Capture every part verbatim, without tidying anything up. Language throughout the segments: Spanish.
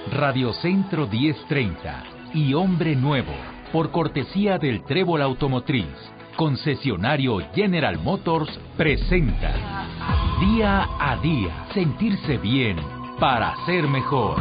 Radio Centro diez treinta y Hombre Nuevo, por cortesía del Trébol Automotriz, concesionario General Motors, presenta Día a Día, sentirse bien para ser mejor.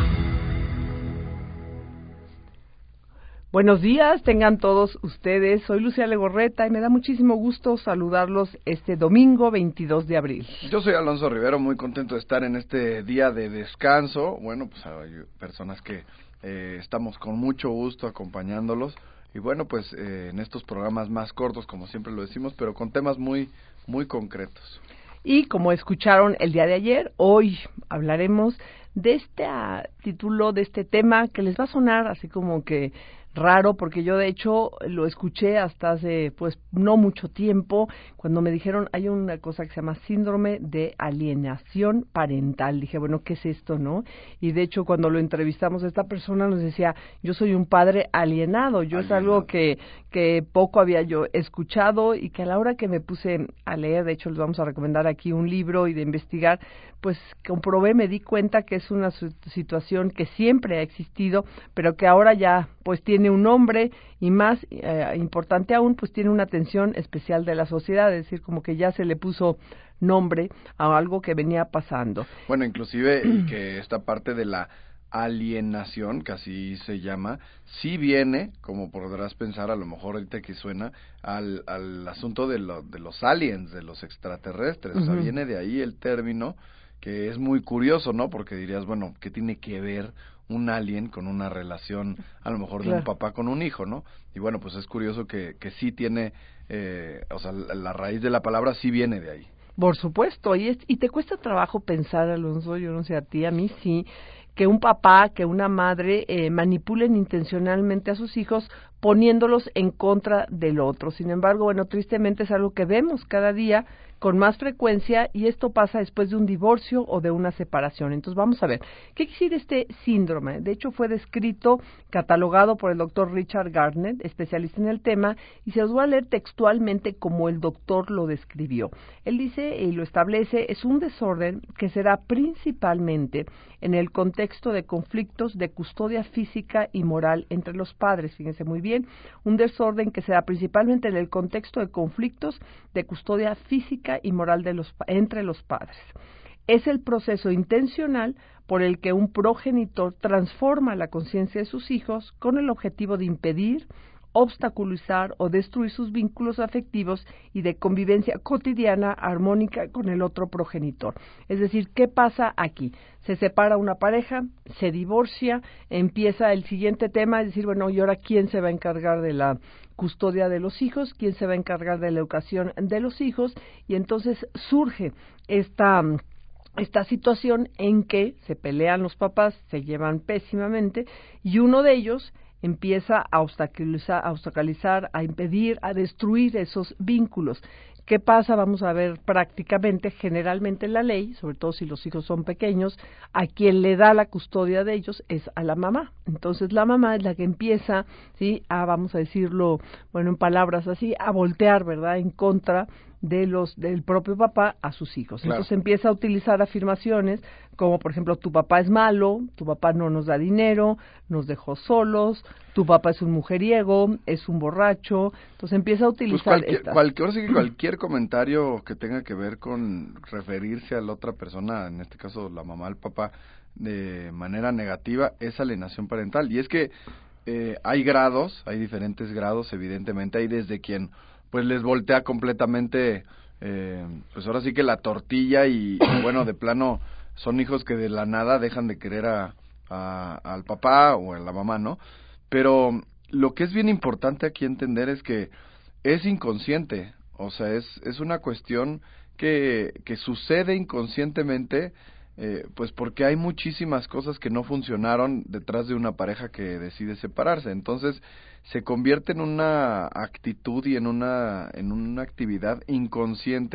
Buenos días, tengan todos ustedes. Soy Lucía Legorreta y me da muchísimo gusto saludarlos este domingo veintidós de abril. Yo soy Alonso Rivero, muy contento de estar en este día de descanso. Bueno, pues hay personas que eh, estamos con mucho gusto acompañándolos. Y bueno, pues eh, en estos programas más cortos, como siempre lo decimos, pero con temas muy, muy concretos. Y como escucharon el día de ayer, hoy hablaremos de este uh, título, de este tema que les va a sonar así como que raro, porque yo de hecho lo escuché hasta hace pues no mucho tiempo, cuando me dijeron hay una cosa que se llama síndrome de alienación parental. Dije, bueno, ¿qué es esto, no? Y de hecho cuando lo entrevistamos a esta persona nos decía, yo soy un padre alienado, yo alienado. Es algo que, que poco había yo escuchado y que a la hora que me puse a leer, de hecho les vamos a recomendar aquí un libro y de investigar, pues comprobé, me di cuenta que es una situación que siempre ha existido, pero que ahora ya pues tiene un nombre y más eh, importante aún, pues tiene una atención especial de la sociedad, es decir, como que ya se le puso nombre a algo que venía pasando. Bueno, inclusive y que esta parte de la alienación, que así se llama, sí viene, como podrás pensar, a lo mejor ahorita que suena, al, al asunto de, lo, de los aliens, de los extraterrestres, uh-huh. O sea, viene de ahí el término, que es muy curioso, ¿no? Porque dirías, bueno, ¿qué tiene que ver un alien con una relación, a lo mejor de claro. un papá con un hijo, ¿no? Y bueno, pues es curioso que, que sí tiene, eh, o sea, la, la raíz de la palabra sí viene de ahí. Por supuesto, y, es, y te cuesta trabajo pensar, Alonso, yo no sé a ti, a mí sí, que un papá, que una madre eh, manipulen intencionalmente a sus hijos poniéndolos en contra del otro. Sin embargo, bueno, tristemente es algo que vemos cada día con más frecuencia y esto pasa después de un divorcio o de una separación. Entonces vamos a ver, ¿qué quiere decir este síndrome? De hecho fue descrito, catalogado por el doctor Richard Gardner, especialista en el tema, y se los voy a leer textualmente como el doctor lo describió. Él dice y lo establece, es un desorden que se da principalmente en el contexto de conflictos de custodia física y moral entre los padres, fíjense muy bien, un desorden que se da principalmente en el contexto de conflictos de custodia física y moral de los, entre los padres. Es el proceso intencional por el que un progenitor transforma la conciencia de sus hijos con el objetivo de impedir, obstaculizar o destruir sus vínculos afectivos y de convivencia cotidiana armónica con el otro progenitor. Es decir, ¿qué pasa aquí? Se separa una pareja, se divorcia, empieza el siguiente tema, es decir, bueno, ¿y ahora quién se va a encargar de la custodia de los hijos? ¿Quién se va a encargar de la educación de los hijos? Y entonces surge esta esta situación en que se pelean los papás, se llevan pésimamente y uno de ellos empieza a obstaculizar, a obstaculizar, a impedir, a destruir esos vínculos. ¿Qué pasa? Vamos a ver prácticamente, generalmente la ley, sobre todo si los hijos son pequeños, a quien le da la custodia de ellos es a la mamá. Entonces la mamá es la que empieza, sí, a, vamos a decirlo, bueno, en palabras así, a voltear, ¿verdad?, en contra de los del propio papá a sus hijos. Claro. Entonces empieza a utilizar afirmaciones como, por ejemplo, tu papá es malo, tu papá no nos da dinero, nos dejó solos, tu papá es un mujeriego, es un borracho. Entonces empieza a utilizar pues cualquier, estas. Cualquier, sí que cualquier comentario que tenga que ver con referirse a la otra persona, en este caso la mamá, el papá, de manera negativa, es alienación parental. Y es que eh, hay grados, hay diferentes grados, evidentemente, hay desde quien pues les voltea completamente, eh, pues ahora sí que la tortilla y, y bueno, de plano son hijos que de la nada dejan de querer a, a, al papá o a la mamá, ¿no? Pero lo que es bien importante aquí entender es que es inconsciente, o sea, es, es una cuestión que, que sucede inconscientemente, eh, pues porque hay muchísimas cosas que no funcionaron detrás de una pareja que decide separarse. Entonces se convierte en una actitud y en una en una actividad inconsciente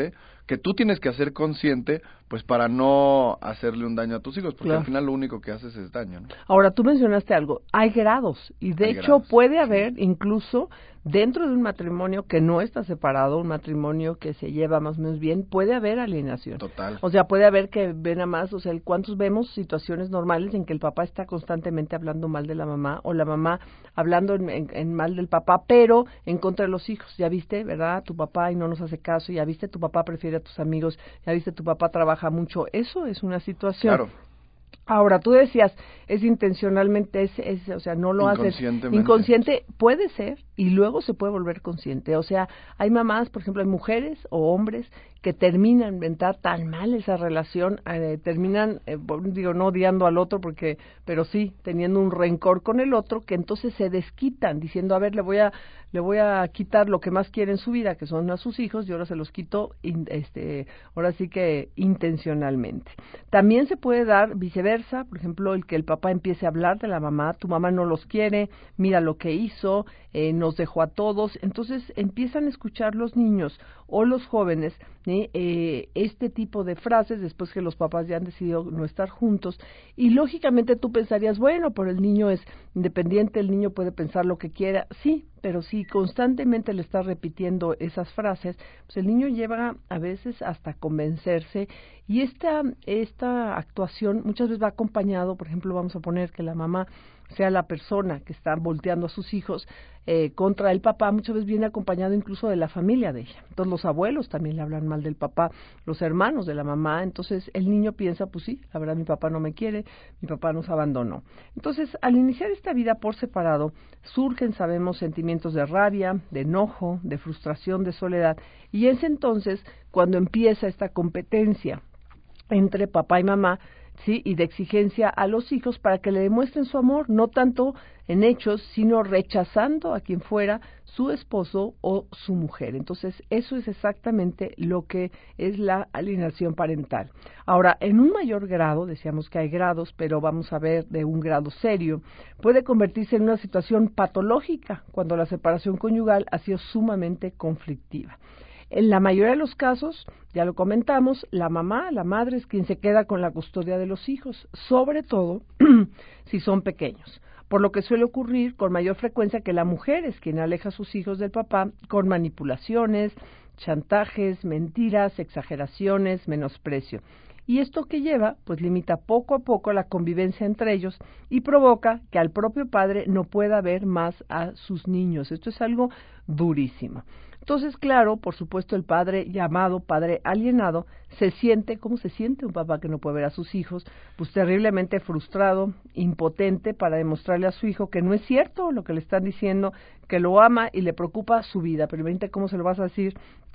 que tú tienes que hacer consciente, pues para no hacerle un daño a tus hijos, porque Claro. al final lo único que haces es daño, ¿no? Ahora, tú mencionaste algo, hay grados, y de Hay hecho grados, puede sí. haber incluso dentro de un matrimonio que no está separado, un matrimonio que se lleva más o menos bien, puede haber alienación. Total. O sea, puede haber que ven a más, o sea, ¿cuántos vemos situaciones normales en que el papá está constantemente hablando mal de la mamá, o la mamá hablando en, en, en mal del papá, pero en contra de los hijos? Ya viste, ¿verdad? Tu papá y no nos hace caso, ya viste, tu papá prefiere a tus amigos, ya viste, tu papá trabaja mucho. Eso es una situación. Claro. Ahora, tú decías, es intencionalmente, es, es, o sea, no lo haces Inconscientemente. inconsciente, puede ser, y luego se puede volver consciente. O sea, hay mamás, por ejemplo, hay mujeres o hombres que terminan de entrar tan mal esa relación, eh, terminan, eh, digo, no odiando al otro, porque, pero sí, teniendo un rencor con el otro, que entonces se desquitan, diciendo, a ver, le voy a, le voy a quitar lo que más quiere en su vida, que son a sus hijos, y ahora se los quito, in, este, ahora sí que intencionalmente. También se puede dar viceversa, por ejemplo, el que el papá empiece a hablar de la mamá, tu mamá no los quiere, mira lo que hizo, eh, nos dejó a todos, entonces empiezan a escuchar los niños o los jóvenes, ¿sí? eh, este tipo de frases después que los papás ya han decidido no estar juntos, y lógicamente tú pensarías, bueno, pero el niño es independiente, el niño puede pensar lo que quiera, sí, pero si constantemente le estás repitiendo esas frases, pues el niño lleva a veces hasta convencerse, y esta, esta actuación muchas veces va acompañado, por ejemplo, vamos a poner que la mamá sea la persona que está volteando a sus hijos eh, contra el papá, muchas veces viene acompañado incluso de la familia de ella. Entonces los abuelos también le hablan mal del papá, los hermanos de la mamá, entonces el niño piensa, pues sí, la verdad mi papá no me quiere, mi papá nos abandonó. Entonces, al iniciar esta vida por separado, surgen, sabemos, sentimientos de rabia, de enojo, de frustración, de soledad, y es entonces cuando empieza esta competencia entre papá y mamá, sí, y de exigencia a los hijos para que le demuestren su amor, no tanto en hechos, sino rechazando a quien fuera su esposo o su mujer. Entonces, eso es exactamente lo que es la alienación parental. Ahora, en un mayor grado, decíamos que hay grados, pero vamos a ver de un grado serio, puede convertirse en una situación patológica cuando la separación conyugal ha sido sumamente conflictiva. En la mayoría de los casos, ya lo comentamos, la mamá, la madre es quien se queda con la custodia de los hijos, sobre todo si son pequeños, por lo que suele ocurrir con mayor frecuencia que la mujer es quien aleja a sus hijos del papá con manipulaciones, chantajes, mentiras, exageraciones, menosprecio. Y esto que lleva, pues limita poco a poco la convivencia entre ellos y provoca que al propio padre no pueda ver más a sus niños. Esto es algo durísimo. Entonces, claro, por supuesto, el padre llamado padre alienado se siente, ¿cómo se siente un papá que no puede ver a sus hijos? Pues terriblemente frustrado, impotente para demostrarle a su hijo que no es cierto lo que le están diciendo, que lo ama y le preocupa su vida. Pero imagínate cómo se lo vas a decir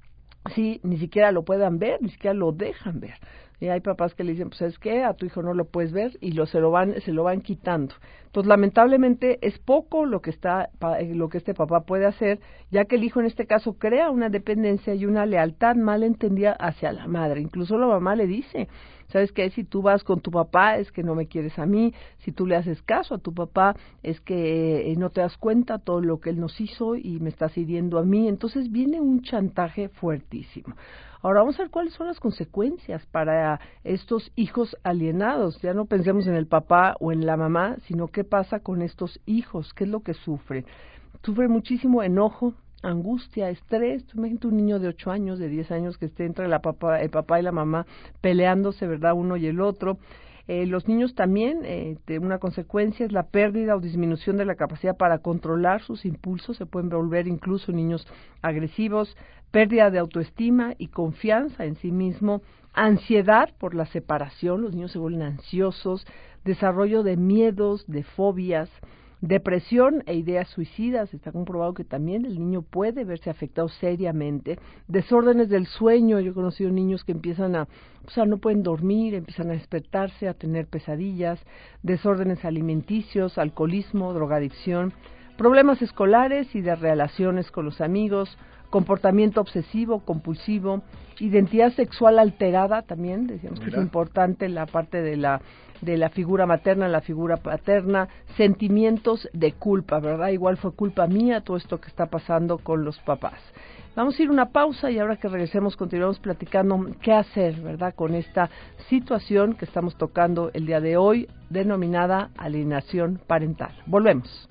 si ni siquiera lo puedan ver, ni siquiera lo dejan ver. Y hay papás que le dicen, pues ¿sabes qué? A tu hijo no lo puedes ver, y lo se lo van se lo van quitando. Entonces, lamentablemente es poco lo que está lo que este papá puede hacer, ya que el hijo en este caso crea una dependencia y una lealtad mal entendida hacia la madre. Incluso la mamá le dice, ¿sabes qué? Si tú vas con tu papá es que no me quieres a mí, si tú le haces caso a tu papá es que eh, no te das cuenta todo lo que él nos hizo y me estás hiriendo a mí. Entonces viene un chantaje fuertísimo. Ahora vamos a ver cuáles son las consecuencias para estos hijos alienados. Ya no pensemos en el papá o en la mamá, sino qué pasa con estos hijos, qué es lo que sufre. Sufre muchísimo enojo, angustia, estrés. Tú imagínate un niño de ocho años, de diez años que esté entre la papá, el papá y la mamá peleándose, ¿verdad? Uno y el otro. Eh, los niños también, eh, de una consecuencia es la pérdida o disminución de la capacidad para controlar sus impulsos, se pueden volver incluso niños agresivos, pérdida de autoestima y confianza en sí mismo, ansiedad por la separación, los niños se vuelven ansiosos, desarrollo de miedos, de fobias, depresión e ideas suicidas. Está comprobado que también el niño puede verse afectado seriamente. Desórdenes del sueño, yo he conocido niños que empiezan a, o sea, no pueden dormir, empiezan a despertarse, a tener pesadillas, desórdenes alimenticios, alcoholismo, drogadicción, problemas escolares y de relaciones con los amigos, comportamiento obsesivo, compulsivo, identidad sexual alterada también, decíamos que es importante la parte de la de la figura materna, la figura paterna, sentimientos de culpa, ¿verdad? Igual fue culpa mía todo esto que está pasando con los papás. Vamos a ir a una pausa y ahora que regresemos continuamos platicando qué hacer, ¿verdad?, con esta situación que estamos tocando el día de hoy, denominada alienación parental. Volvemos.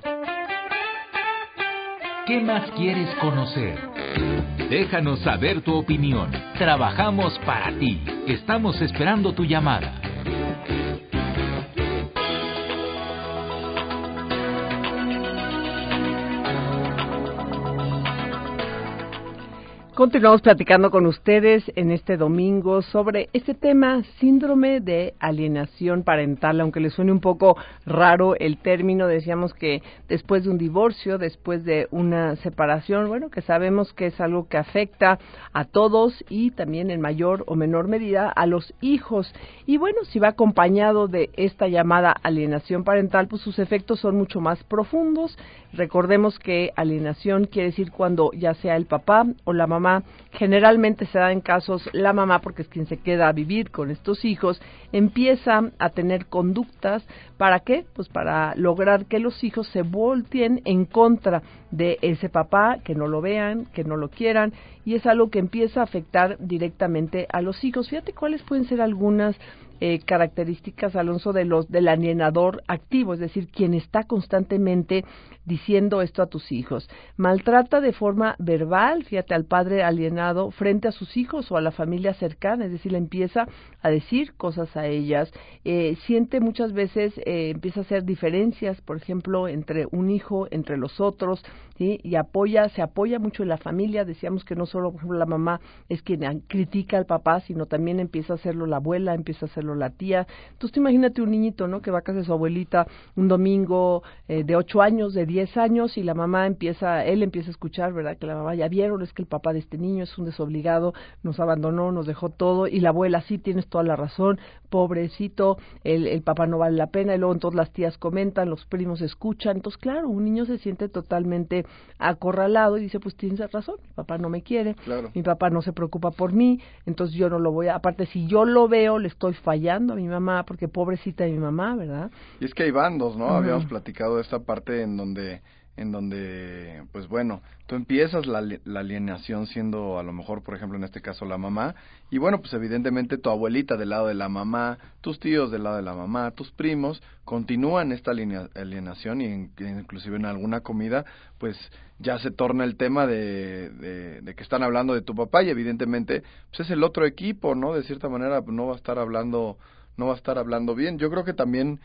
¿Qué más quieres conocer? Déjanos saber tu opinión. Trabajamos para ti. Estamos esperando tu llamada. Continuamos platicando con ustedes en este domingo sobre este tema, síndrome de alienación parental. Aunque les suene un poco raro el término, decíamos que después de un divorcio, después de una separación, bueno, que sabemos que es algo que afecta a todos y también en mayor o menor medida a los hijos. Y bueno, si va acompañado de esta llamada alienación parental, pues sus efectos son mucho más profundos. Recordemos que alienación quiere decir cuando ya sea el papá o la mamá, generalmente se da en casos la mamá, porque es quien se queda a vivir con estos hijos, empieza a tener conductas, ¿para qué? Pues para lograr que los hijos se volteen en contra de ese papá, que no lo vean, que no lo quieran, y es algo que empieza a afectar directamente a los hijos. Fíjate cuáles pueden ser algunas Eh, características, Alonso, de los del alienador activo, es decir, quien está constantemente diciendo esto a tus hijos. Maltrata de forma verbal, fíjate, al padre alienado frente a sus hijos o a la familia cercana, es decir, le empieza a decir cosas a ellas, eh, siente muchas veces, eh, empieza a hacer diferencias, por ejemplo, entre un hijo, entre los otros, ¿sí? Y apoya, se apoya mucho en la familia. Decíamos que no solo, por ejemplo, la mamá es quien critica al papá, sino también empieza a hacerlo la abuela, empieza a hacerlo la tía. Entonces, tú imagínate un niñito, ¿no?, que va a casa de su abuelita un domingo eh, de ocho años, de diez años, y la mamá empieza, él empieza a escuchar, ¿verdad?, que la mamá, ya vieron, es que el papá de este niño es un desobligado, nos abandonó, nos dejó todo, y la abuela, sí, tienes toda la razón, pobrecito, el, el papá no vale la pena, y luego entonces las tías comentan, los primos escuchan. Entonces, claro, un niño se siente totalmente acorralado y dice, pues tienes razón, mi papá no me quiere, claro, mi papá no se preocupa por mí, entonces yo no lo voy a, aparte si yo lo veo, le estoy fallando a mi mamá, porque pobrecita de mi mamá, ¿verdad? Y es que hay bandos, ¿no? Uh-huh. Habíamos platicado de esta parte en donde, en donde, pues bueno, tú empiezas la, la alienación siendo a lo mejor, por ejemplo, en este caso la mamá, y bueno, pues evidentemente tu abuelita del lado de la mamá, tus tíos del lado de la mamá, tus primos, continúan esta alienación y en, inclusive en alguna comida, pues ya se torna el tema de, de, de que están hablando de tu papá y evidentemente pues es el otro equipo, ¿no? De cierta manera no va a estar hablando, no va a estar hablando bien. Yo creo que también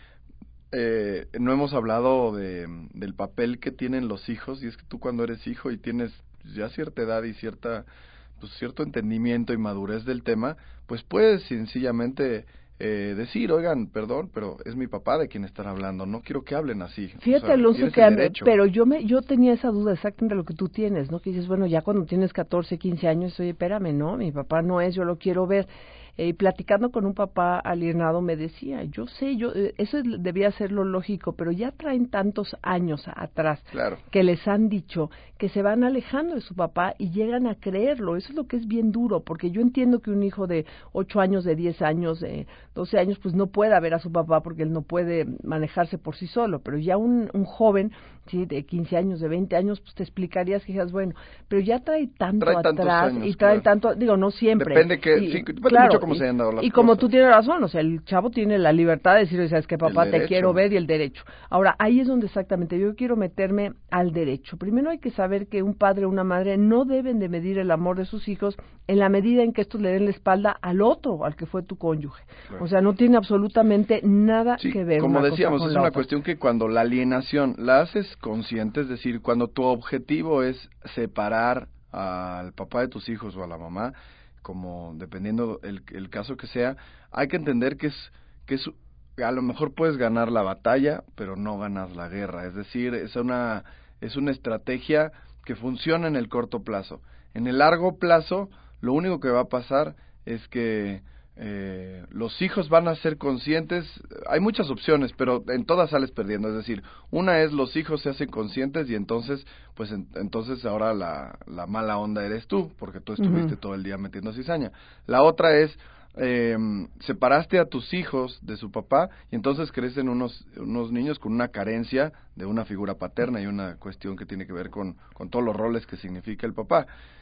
eh, no hemos hablado de, del papel que tienen los hijos, y es que tú cuando eres hijo y tienes ya cierta edad y cierta, pues cierto entendimiento y madurez del tema, pues puedes sencillamente Eh, decir, oigan, perdón, pero es mi papá de quien están hablando, no quiero que hablen así. Fíjate, o sea, Alonso, que pero yo me yo tenía esa duda exactamente de lo que tú tienes, ¿no? Que dices, bueno, ya cuando tienes catorce, quince años, oye, espérame, no, mi papá no es, yo lo quiero ver. Eh, platicando con un papá alienado me decía, yo sé, yo eh, eso es, debía ser lo lógico, pero ya traen tantos años atrás, claro, que les han dicho que se van alejando de su papá y llegan a creerlo. Eso es lo que es bien duro, porque yo entiendo que un hijo de ocho años, de diez años, de doce años, pues no pueda ver a su papá porque él no puede manejarse por sí solo, pero ya un, un joven, sí, de quince años, de veinte años, pues te explicarías que digas, bueno, pero ya trae tanto trae atrás años, y trae claro. tanto, digo, no siempre. Depende que, y, sí, depende claro, mucho cómo se hayan dado las Y como cosas. tú tienes razón, o sea, el chavo tiene la libertad de decir, sabes que papá, te quiero ver, y el derecho. Ahora, ahí es donde exactamente yo quiero meterme al derecho. Primero hay que saber que un padre o una madre no deben de medir el amor de sus hijos en la medida en que estos le den la espalda al otro, al que fue tu cónyuge. Claro. O sea, no tiene absolutamente nada sí, que ver. Como una decíamos, cosa con es la una otra. cuestión que cuando la alienación la haces consciente, es decir, cuando tu objetivo es separar al papá de tus hijos o a la mamá, como dependiendo el, el caso que sea, hay que entender que es que es a lo mejor puedes ganar la batalla, pero no ganas la guerra. Es decir, es una es una estrategia que funciona en el corto plazo. En el largo plazo, lo único que va a pasar es que eh, los hijos van a ser conscientes. Hay muchas opciones, pero en todas sales perdiendo. Es decir, una es los hijos se hacen conscientes y entonces, pues en, entonces ahora la, la mala onda eres tú, porque tú estuviste uh-huh. todo el día metiendo cizaña. La otra es Eh, separaste a tus hijos de su papá y entonces crecen unos unos niños con una carencia de una figura paterna y una cuestión que tiene que ver con, con todos los roles que significa el papá.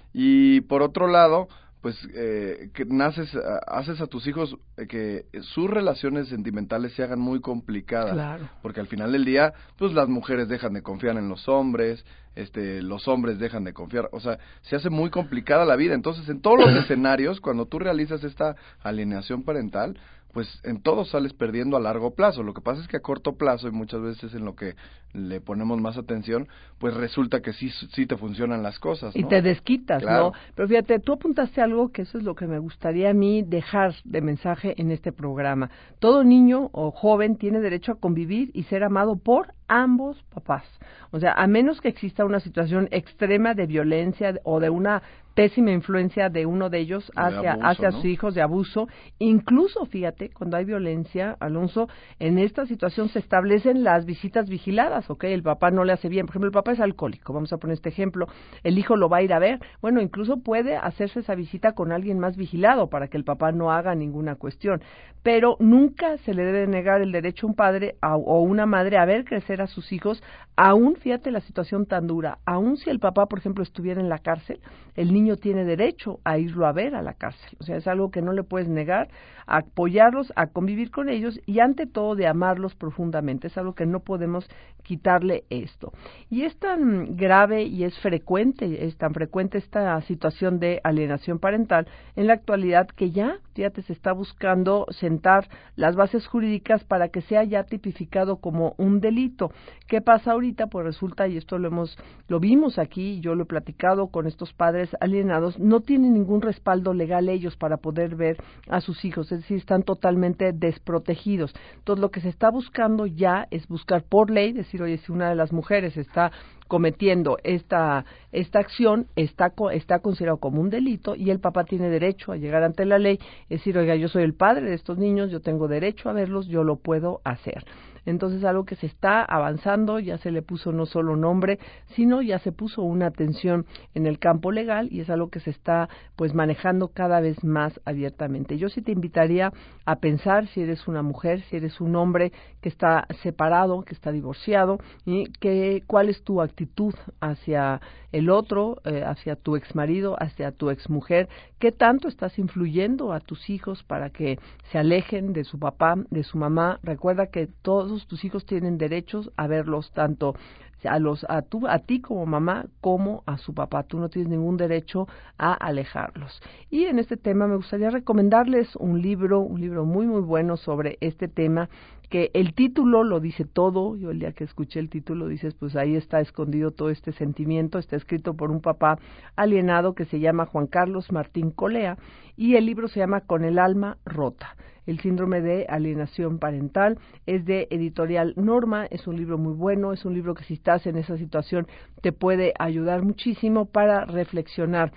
Y por otro lado, pues eh, que naces, haces a tus hijos eh, que sus relaciones sentimentales se hagan muy complicadas, claro. porque al final del día, pues las mujeres dejan de confiar en los hombres, este, los hombres dejan de confiar, o sea, se hace muy complicada la vida. Entonces, en todos los escenarios, cuando tú realizas esta alienación parental, pues en todo sales perdiendo a largo plazo. Lo que pasa es que a corto plazo, y muchas veces en lo que le ponemos más atención, pues resulta que sí, sí te funcionan las cosas, ¿no? Y te desquitas, claro. ¿no? Pero fíjate, tú apuntaste algo que eso es lo que me gustaría a mí dejar de mensaje en este programa. Todo niño o joven tiene derecho a convivir y ser amado por ambos papás. O sea, a menos que exista una situación extrema de violencia o de una pésima influencia de uno de ellos hacia, abuso, hacia ¿no? sus hijos, de abuso. Incluso, fíjate, cuando hay violencia, Alonso, en esta situación se establecen las visitas vigiladas, ¿ok? El papá no le hace bien. Por ejemplo, el papá es alcohólico, vamos a poner este ejemplo. El hijo lo va a ir a ver. Bueno, incluso puede hacerse esa visita con alguien más vigilado para que el papá no haga ninguna cuestión. Pero nunca se le debe negar el derecho a un padre a, o una madre a ver crecer a sus hijos, aún, fíjate la situación tan dura, aún si el papá, por ejemplo, estuviera en la cárcel, el niño tiene derecho a irlo a ver a la cárcel. O sea, es algo que no le puedes negar, a apoyarlos, a convivir con ellos y ante todo de amarlos profundamente. Es algo que no podemos quitarle esto. Y es tan grave y es frecuente, es tan frecuente esta situación de alienación parental en la actualidad que ya, fíjate, se está buscando sentar las bases jurídicas para que sea ya tipificado como un delito. ¿Qué pasa ahorita? Pues resulta, y esto lo hemos, lo vimos aquí, yo lo he platicado con estos padres alienados, no tienen ningún respaldo legal ellos para poder ver a sus hijos, es decir, están totalmente desprotegidos. Entonces, lo que se está buscando ya es buscar por ley, decir, oye, si una de las mujeres está cometiendo esta esta acción, está está considerado como un delito y el papá tiene derecho a llegar ante la ley, es decir, oiga, yo soy el padre de estos niños, yo tengo derecho a verlos, yo lo puedo hacer. Entonces, algo que se está avanzando, ya se le puso no solo nombre, sino ya se puso una atención en el campo legal y es algo que se está pues manejando cada vez más abiertamente. Yo sí te invitaría a pensar si eres una mujer, si eres un hombre que está separado, que está divorciado, y que cuál es tu actitud hacia el otro, eh, hacia tu exmarido, hacia tu exmujer, qué tanto estás influyendo a tus hijos para que se alejen de su papá, de su mamá. Recuerda que todos tus hijos tienen derechos a verlos tanto a los a tú a ti como mamá como a su papá. Tú no tienes ningún derecho a alejarlos. Y en este tema me gustaría recomendarles un libro, un libro muy muy bueno sobre este tema, que el título lo dice todo. Yo el día que escuché el título dices, pues ahí está escondido todo este sentimiento. Está escrito por un papá alienado que se llama Juan Carlos Martín Colea y el libro se llama Con el alma rota. El síndrome de alienación parental, es de Editorial Norma, es un libro muy bueno, es un libro que si estás en esa situación te puede ayudar muchísimo para reflexionar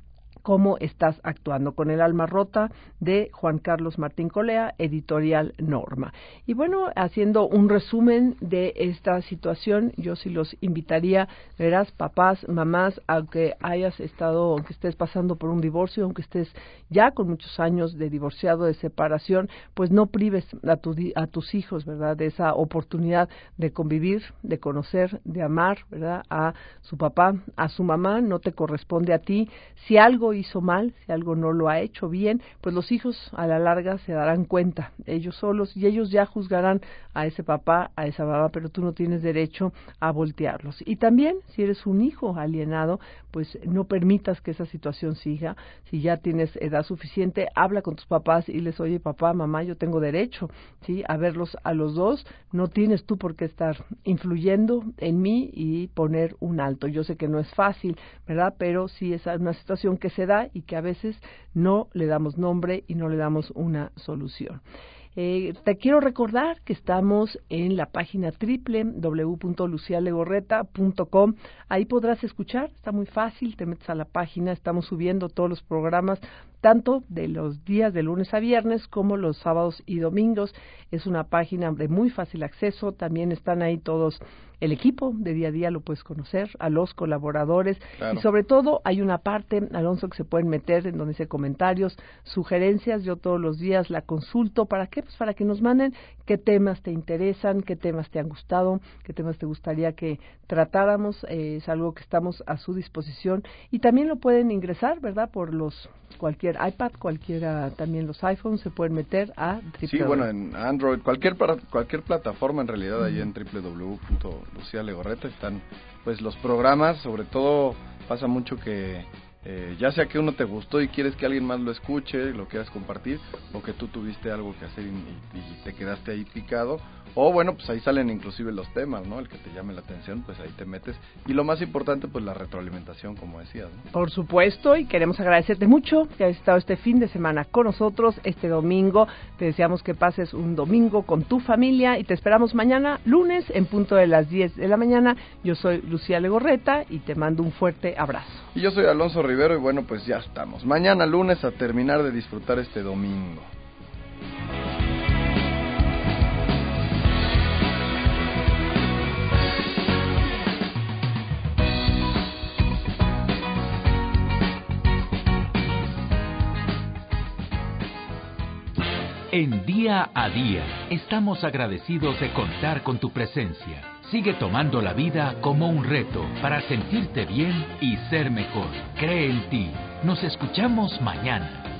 cómo estás actuando. Con el alma rota, de Juan Carlos Martín Colea, Editorial Norma. Y bueno, haciendo un resumen de esta situación, yo sí los invitaría, verás, papás, mamás, aunque hayas estado, aunque estés pasando por un divorcio, aunque estés ya con muchos años de divorciado, de separación, pues no prives a, tu, a tus hijos, ¿verdad?, de esa oportunidad de convivir, de conocer, de amar, ¿verdad?, a su papá, a su mamá. No te corresponde a ti. Si algo hizo mal, si algo no lo ha hecho bien, pues los hijos a la larga se darán cuenta, ellos solos, y ellos ya juzgarán a ese papá, a esa mamá, pero tú no tienes derecho a voltearlos. Y también, si eres un hijo alienado, pues no permitas que esa situación siga. Si ya tienes edad suficiente, habla con tus papás y les, oye, papá, mamá, yo tengo derecho, ¿sí?, a verlos a los dos. No tienes tú por qué estar influyendo en mí y poner un alto. Yo sé que no es fácil, ¿verdad?, pero sí es una situación que se da y que a veces no le damos nombre y no le damos una solución. Eh, te quiero recordar que estamos en la página doble u doble u doble u punto lucia legorreta punto com. Ahí podrás escuchar, está muy fácil, te metes a la página, estamos subiendo todos los programas tanto de los días de lunes a viernes como los sábados y domingos. Es una página de muy fácil acceso, también están ahí todos, el equipo de día a día lo puedes conocer, a los colaboradores, claro. Y sobre todo hay una parte, Alonso, que se pueden meter en donde dice comentarios, sugerencias. Yo todos los días la consulto. ¿Para qué? Pues para que nos manden qué temas te interesan, qué temas te han gustado, qué temas te gustaría que tratáramos. Eh, es algo que estamos a su disposición y también lo pueden ingresar, ¿verdad? Por los cualquier iPad, cualquiera, también los iPhones se pueden meter a triple w w w Sí, bueno, en Android, cualquier para, cualquier plataforma en realidad, uh-huh. Ahí en doble u doble u doble u punto lucía legorreta están pues los programas. Sobre todo pasa mucho que eh, ya sea que uno te gustó y quieres que alguien más lo escuche, lo quieras compartir, o que tú tuviste algo que hacer y, y te quedaste ahí picado, o bueno, pues ahí salen inclusive los temas, ¿no? El que te llame la atención, pues ahí te metes. Y lo más importante, pues la retroalimentación, como decías, ¿no? Por supuesto, y queremos agradecerte mucho que hayas estado este fin de semana con nosotros, este domingo. Te deseamos que pases un domingo con tu familia y te esperamos mañana, lunes, en punto de las diez de la mañana. Yo soy Lucía Legorreta y te mando un fuerte abrazo. Y yo soy Alonso Rivero y bueno, pues ya estamos. Mañana lunes a terminar de disfrutar este domingo. En Día a Día, estamos agradecidos de contar con tu presencia. Sigue tomando la vida como un reto para sentirte bien y ser mejor. Cree en ti. Nos escuchamos mañana.